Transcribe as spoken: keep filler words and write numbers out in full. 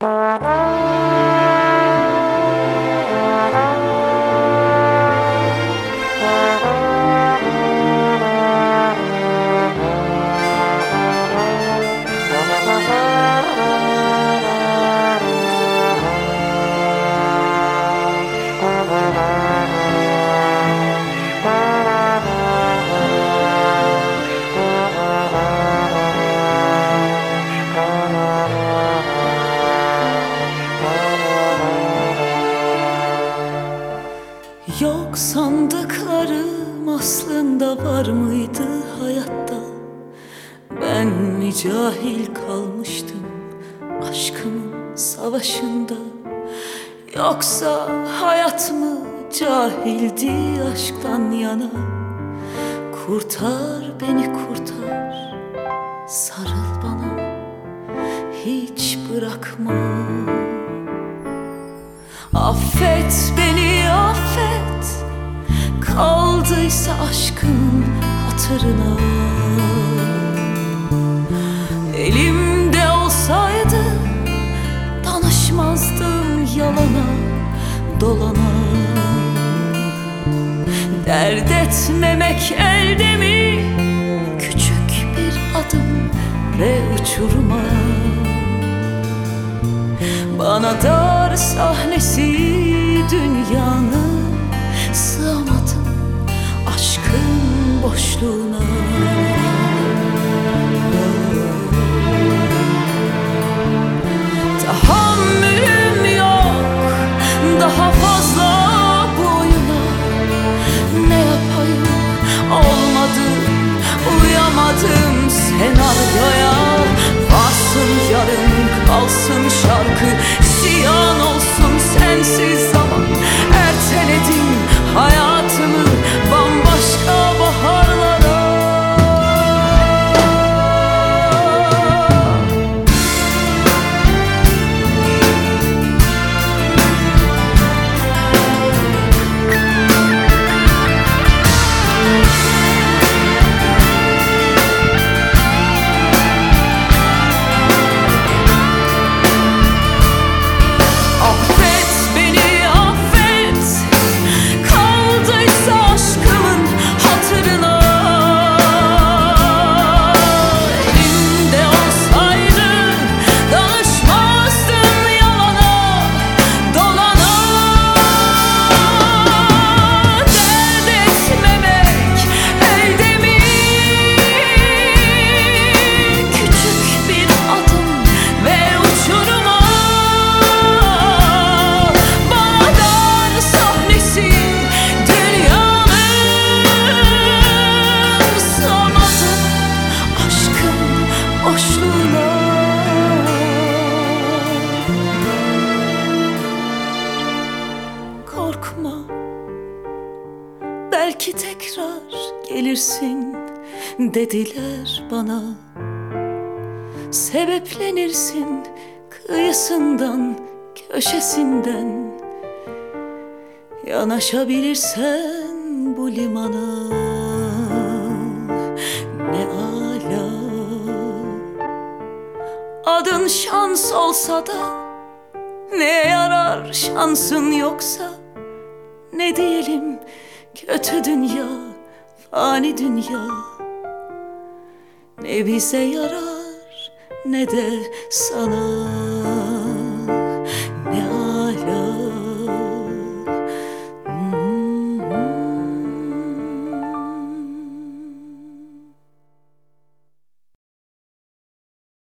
Yok sandıklarım aslında var mıydı hayatta? Ben mi cahil kalmıştım aşkımın savaşında? Yoksa hayat mı cahildi aşktan yana? Kurtar beni kurtar, sarıl bana, hiç bırakma. Affet beni affet, kaldıysa aşkın hatırına. Elimde olsaydı danışmazdım yalana dolana. Dert etmemek elde mi? Küçük bir adım ve uçurma. Bana dar sahnesi dünyanın, sığamadım aşkın boşluğuna. Tahammülüm yok daha fazla bu oyuna. Ne yapayım olmadı, uyamadım senaryoya. Varsın yarın kalsın şarkı, ziyan olsun sensiz zaman. Erteledim hayatımı bambaşka baharlara. Korkma, belki tekrar gelirsin dediler bana. Sebeplenirsin kıyısından köşesinden, yanaşabilirsen bu limana. Ne ala, adın şans olsa da ne yarar şansın yoksa? Ne diyelim kötü dünya, fani dünya. Ne bize yarar ne de sana.